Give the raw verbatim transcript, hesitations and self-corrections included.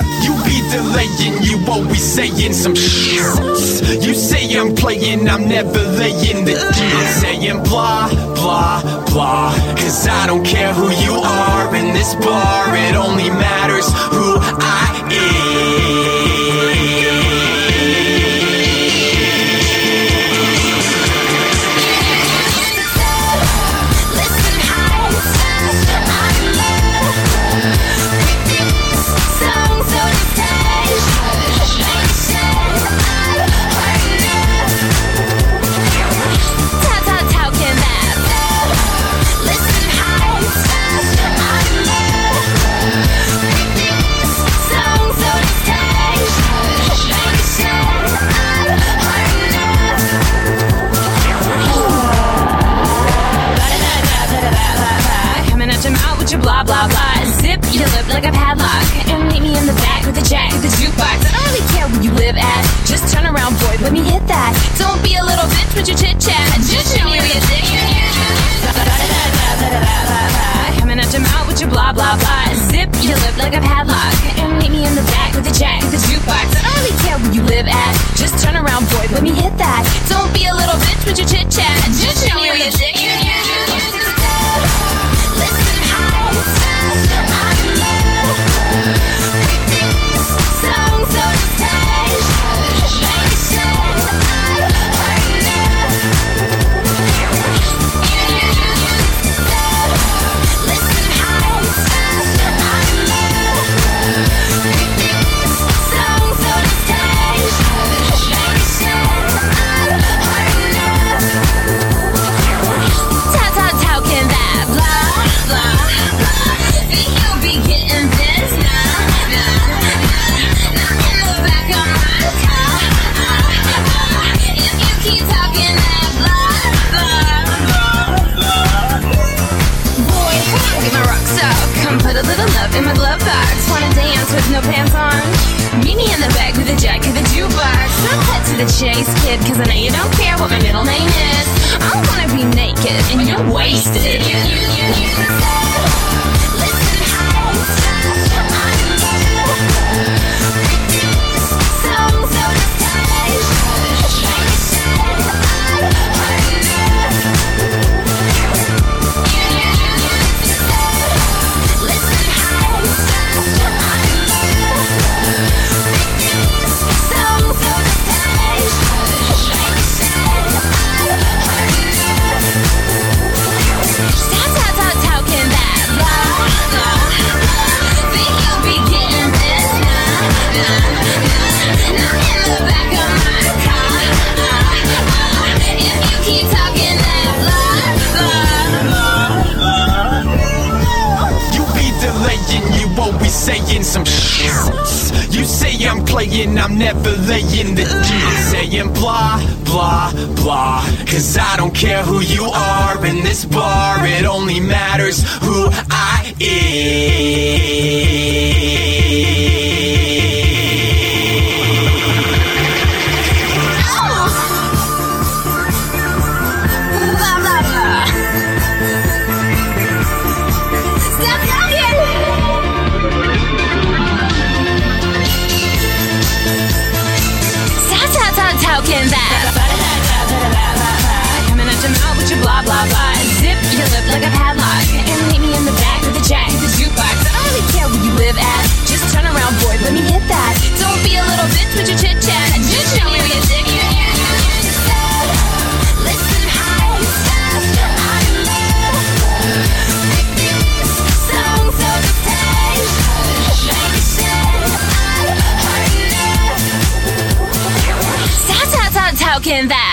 You be delaying, you always saying some shit. You say I'm playing, I'm never laying the deal. Saying blah, blah, blah. Cause I don't care who you are in this bar. It only matters who I am. Blah, blah, blah. Zip your lip like a padlock. And meet me in the back with the jack of the jukebox. I don't really care where you live at. Just turn around, boy, let me hit that. Don't be a little bitch with your chit-chat. Just show me where your dick is. Coming at your mouth with your blah, blah, blah. Zip your lip like a padlock. And meet me in the back with the jack of the jukebox. I don't really care where you live at. Just turn around, boy, let me hit that. Don't be a little bitch with your chit-chat. Just show me where your dick is. Put a little love in my glove box. Wanna dance with no pants on? Meet me in the back with a jack of the jukebox. I'll cut to the chase, kid, cause I know you don't care what my middle name is. I wanna be naked and you're wasted. You, you, you, you said, listen, I'm song so to stage. They said saying some shit. You say I'm playing, I'm never laying the deal. Saying blah, blah, blah. Cause I don't care who you are in this bar. It only matters who I talking that. Coming at your mouth with your blah, blah, blah. Zip your lip like a padlock. And meet me in the back with the jack of the jukebox. I don't really care where you live at. Just turn around, boy, let me hit that. Don't be a little bitch with your chit-chat. Just show me where your dick is. Listen, I'm song so to stage. They said I'm talking that.